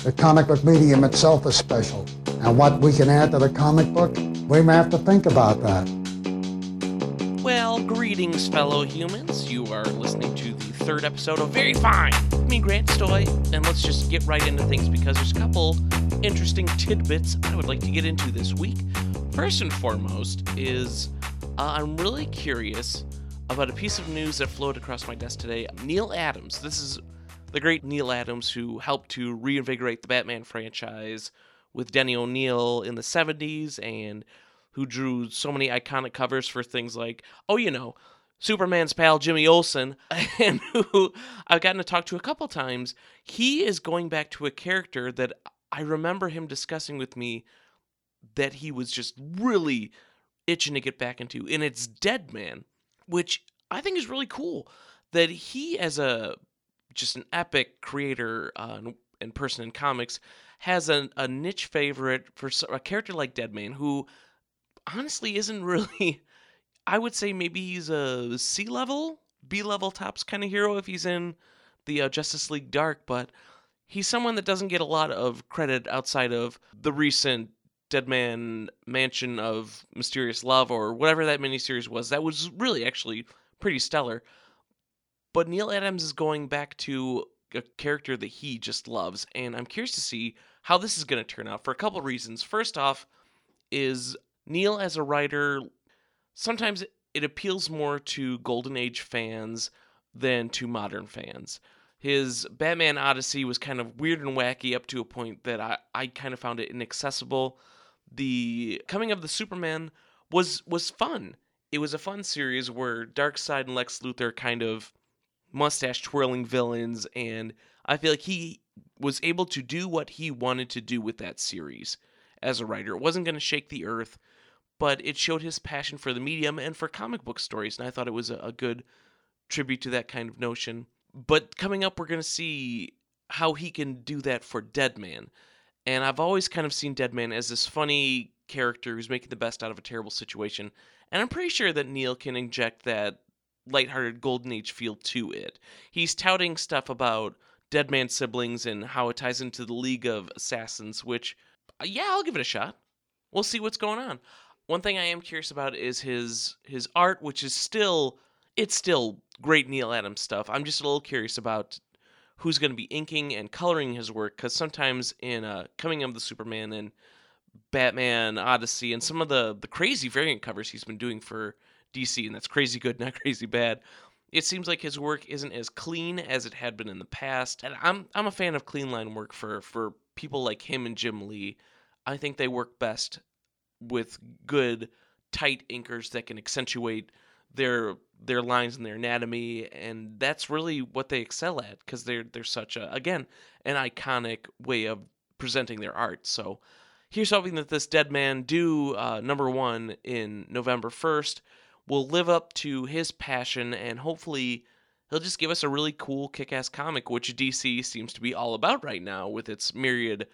The comic book medium itself is special. And what we can add to the comic book, we may have to think about that. Well, greetings, fellow humans. You are listening to the third episode of Very Fine with me, Grant Stoy, and let's just get right into things because there's a couple interesting tidbits I would like to get into this week. First and foremost is I'm really curious about a piece of news that floated across my desk today. Neal Adams, this is the great Neal Adams who helped to reinvigorate the Batman franchise with Denny O'Neil in the 70s and who drew so many iconic covers for things like, Superman's pal Jimmy Olsen, and who I've gotten to talk to a couple times. He is going back to a character that I remember him discussing with me that he was just really itching to get back into, and it's Deadman, which I think is really cool. That he, as just an epic creator and person in comics, has a niche favorite for a character like Deadman, who honestly isn't really, I would say maybe he's a C-level, B-level tops kind of hero if he's in the Justice League Dark, but he's someone that doesn't get a lot of credit outside of the recent Deadman Mansion of Mysterious Love or whatever that miniseries was. That was really actually pretty stellar. But Neal Adams is going back to a character that he just loves, and I'm curious to see how this is going to turn out for a couple of reasons. First off is Neal as a writer, sometimes it appeals more to Golden Age fans than to modern fans. His Batman Odyssey was kind of weird and wacky up to a point that I kind of found it inaccessible. The Coming of the Superman was fun. It was a fun series where Darkseid and Lex Luthor kind of mustache-twirling villains, and I feel like he was able to do what he wanted to do with that series as a writer. It wasn't going to shake the earth, but it showed his passion for the medium and for comic book stories, and I thought it was a good tribute to that kind of notion. But coming up, we're going to see how he can do that for Deadman. And I've always kind of seen Deadman as this funny character who's making the best out of a terrible situation, and I'm pretty sure that Neal can inject that lighthearted Golden Age feel to it. He's touting stuff about Deadman siblings and how it ties into the League of Assassins, which, yeah, I'll give it a shot. We'll see what's going on. One thing I am curious about is his art, which is still great Neal Adams stuff. I'm just a little curious about who's going to be inking and coloring his work, because sometimes in Coming of the Superman and Batman Odyssey and some of the crazy variant covers he's been doing for DC, and that's crazy good, not crazy bad, it seems like his work isn't as clean as it had been in the past. And I'm a fan of clean line work for people like him and Jim Lee. I think they work best with good, tight inkers that can accentuate their lines and their anatomy, and that's really what they excel at, because they're such an iconic way of presenting their art. So here's hoping that this Deadman due number 1 in November 1st will live up to his passion, and hopefully he'll just give us a really cool kick-ass comic, which DC seems to be all about right now with its myriad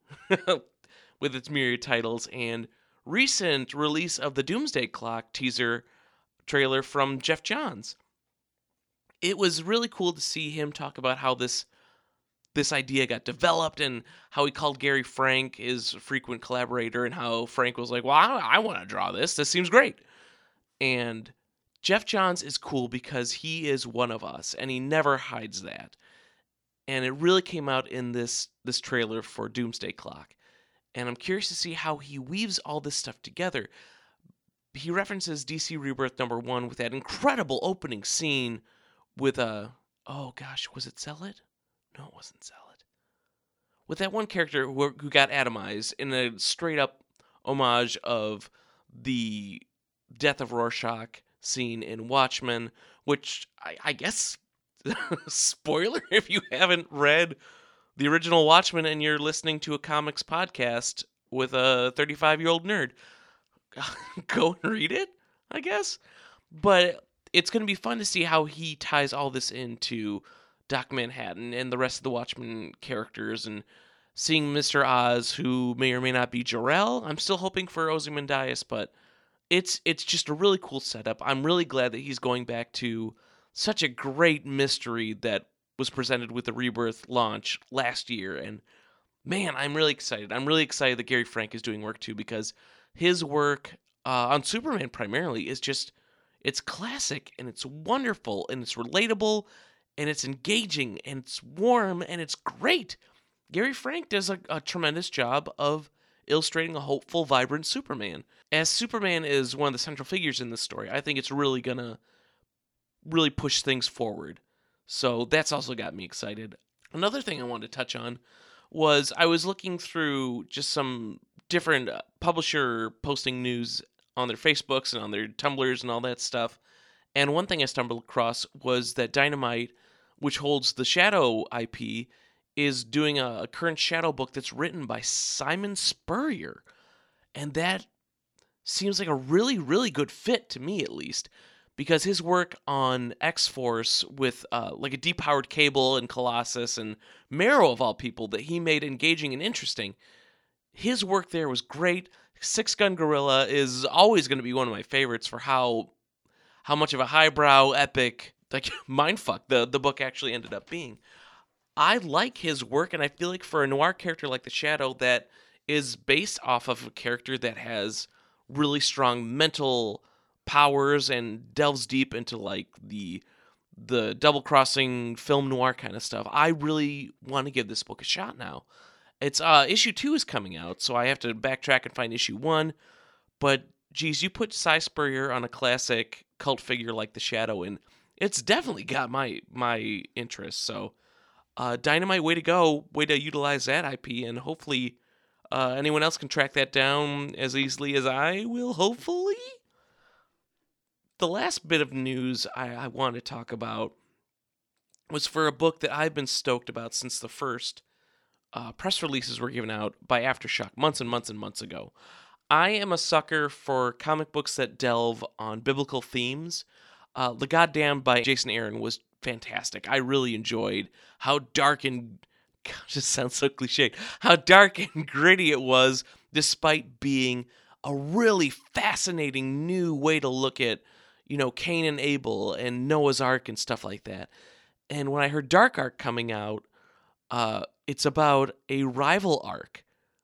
titles and recent release of the Doomsday Clock teaser trailer from Geoff Johns. It was really cool to see him talk about how this idea got developed and how he called Gary Frank his frequent collaborator, and how Frank was like, well, I want to draw this. This seems great. And Geoff Johns is cool because he is one of us, and he never hides that. And it really came out in this trailer for Doomsday Clock. And I'm curious to see how he weaves all this stuff together. He references DC Rebirth number 1 with that incredible opening scene with was it Zealot? No, it wasn't Zealot. With that one character who got atomized in a straight-up homage of the Death of Rorschach scene in Watchmen, which I guess, spoiler if you haven't read the original Watchmen and you're listening to a comics podcast with a 35-year-old nerd, go and read it, I guess. But it's going to be fun to see how he ties all this into Doc Manhattan and the rest of the Watchmen characters, and seeing Mr. Oz, who may or may not be Jor-El. I'm still hoping for Ozymandias, but it's just a really cool setup. I'm really glad that he's going back to such a great mystery that was presented with the Rebirth launch last year, and Man, I'm really excited. I'm really excited that Gary Frank is doing work too, because his work on Superman primarily is just, it's classic and it's wonderful and it's relatable and it's engaging and it's warm and it's great. Gary Frank does a tremendous job of illustrating a hopeful, vibrant Superman. As Superman is one of the central figures in this story, I think it's really gonna really push things forward. So that's also got me excited. Another thing I wanted to touch on was I was looking through just some different publisher posting news on their Facebooks and on their Tumblrs and all that stuff. And one thing I stumbled across was that Dynamite, which holds the Shadow IP, is doing a current Shadow book that's written by Simon Spurrier. And that seems like a really, really good fit to me, at least, because his work on X-Force with like a depowered Cable and Colossus and Marrow of all people that he made engaging and interesting. His work there was great. Six Gun Gorilla is always going to be one of my favorites for how much of a highbrow epic like mindfuck the book actually ended up being. I like his work, and I feel like for a noir character like the Shadow that is based off of a character that has really strong mental powers and delves deep into like the double crossing film noir kind of stuff, I really want to give this book a shot now. It's issue 2 is coming out, so I have to backtrack and find issue 1. But geez, you put Cy Spurrier on a classic cult figure like the Shadow, and it's definitely got my interest. So Dynamite, way to go, way to utilize that IP, and hopefully anyone else can track that down as easily as I will, hopefully. The last bit of news I want to talk about was for a book that I've been stoked about since the first press releases were given out by Aftershock months and months and months ago. I am a sucker for comic books that delve on biblical themes. The Goddamned by Jason Aaron was fantastic. I really enjoyed how dark and, God, just sounds so cliched, how dark and gritty it was, despite being a really fascinating new way to look at, Cain and Abel and Noah's Ark and stuff like that. And when I heard Dark Ark coming out, it's about a rival ark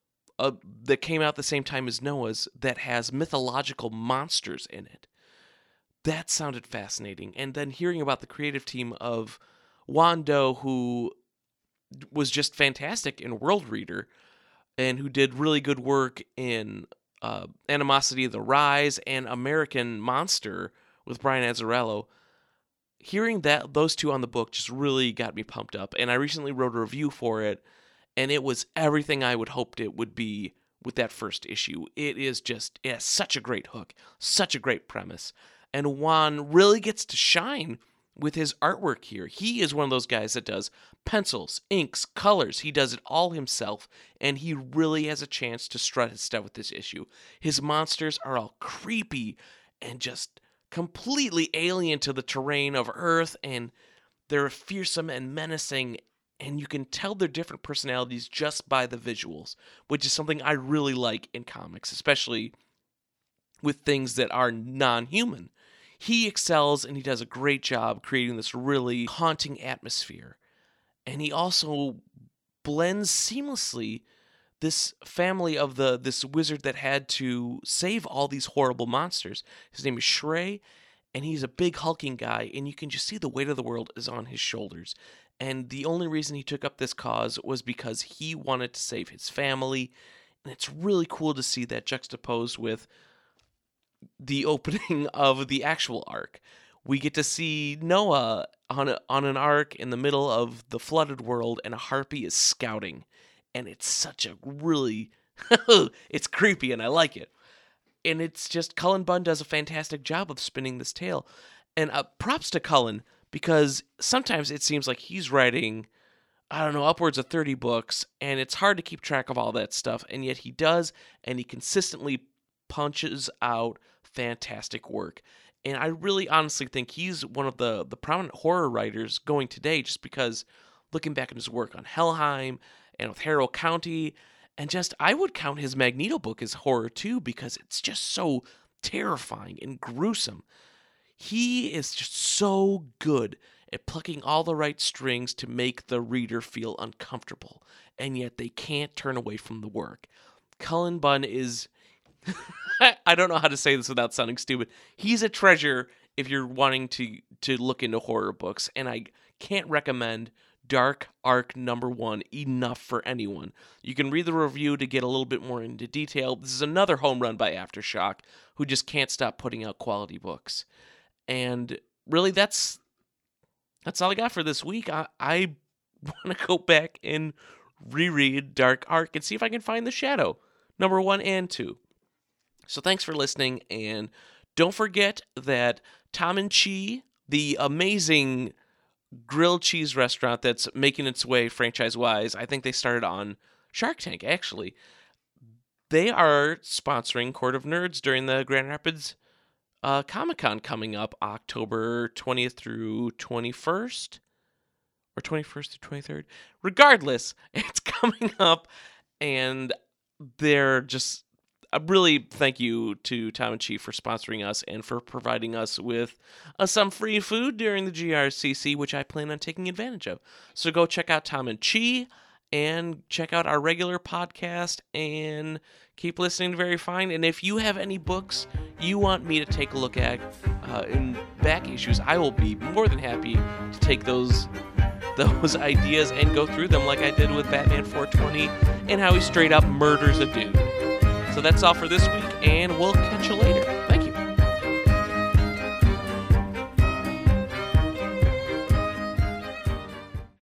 that came out the same time as Noah's that has mythological monsters in it. That sounded fascinating. And then hearing about the creative team of Wando, who was just fantastic in World Reader and who did really good work in Animosity: The Rise and American Monster with Brian Azzarello. Hearing those two on the book just really got me pumped up. And I recently wrote a review for it, and it was everything I would hoped it would be with that first issue. It has such a great hook, such a great premise. And Juan really gets to shine with his artwork here. He is one of those guys that does pencils, inks, colors. He does it all himself, and he really has a chance to strut his stuff with this issue. His monsters are all creepy and just completely alien to the terrain of Earth, and they're fearsome and menacing, and you can tell their different personalities just by the visuals, which is something I really like in comics, especially with things that are non-human. He excels, and he does a great job creating this really haunting atmosphere. And he also blends seamlessly this family of this wizard that had to save all these horrible monsters. His name is Shrey, and he's a big hulking guy, and you can just see the weight of the world is on his shoulders. And the only reason he took up this cause was because he wanted to save his family. And it's really cool to see that juxtaposed with the opening of the actual ark. We get to see Noah on an ark in the middle of the flooded world, and a harpy is scouting. And it's such a really, it's creepy, and I like it. And it's just, Cullen Bunn does a fantastic job of spinning this tale. And props to Cullen, because sometimes it seems like he's writing, upwards of 30 books, and it's hard to keep track of all that stuff. And yet he does, and he consistently punches out fantastic work. And I really honestly think he's one of the prominent horror writers going today, just because looking back at his work on Helheim and with Harrow County, and just, I would count his Magneto book as horror too, because it's just so terrifying and gruesome. He is just so good at plucking all the right strings to make the reader feel uncomfortable, and yet they can't turn away from the work. Cullen Bunn is... I don't know how to say this without sounding stupid. He's a treasure if you're wanting to look into horror books, and I can't recommend Dark Ark #1 enough for anyone. You can read the review to get a little bit more into detail. This is another home run by Aftershock, who just can't stop putting out quality books. And really, that's all I got for this week. I want to go back and reread Dark Ark and see if I can find The Shadow, #1 and 2. So thanks for listening, and don't forget that Tom and Chi, the amazing grilled cheese restaurant that's making its way franchise-wise, I think they started on Shark Tank, actually. They are sponsoring Court of Nerds during the Grand Rapids Comic-Con coming up October 20th through 21st, or 21st through 23rd. Regardless, it's coming up, and they're just... really thank you to Tom and Chi for sponsoring us and for providing us with some free food during the GRCC, which I plan on taking advantage of. So go check out Tom and Chi and check out our regular podcast and keep listening to Very Fine. And if you have any books you want me to take a look at in back issues, I will be more than happy to take those ideas and go through them like I did with Batman 420 and how he straight up murders a dude. So that's all for this week, and we'll catch you later.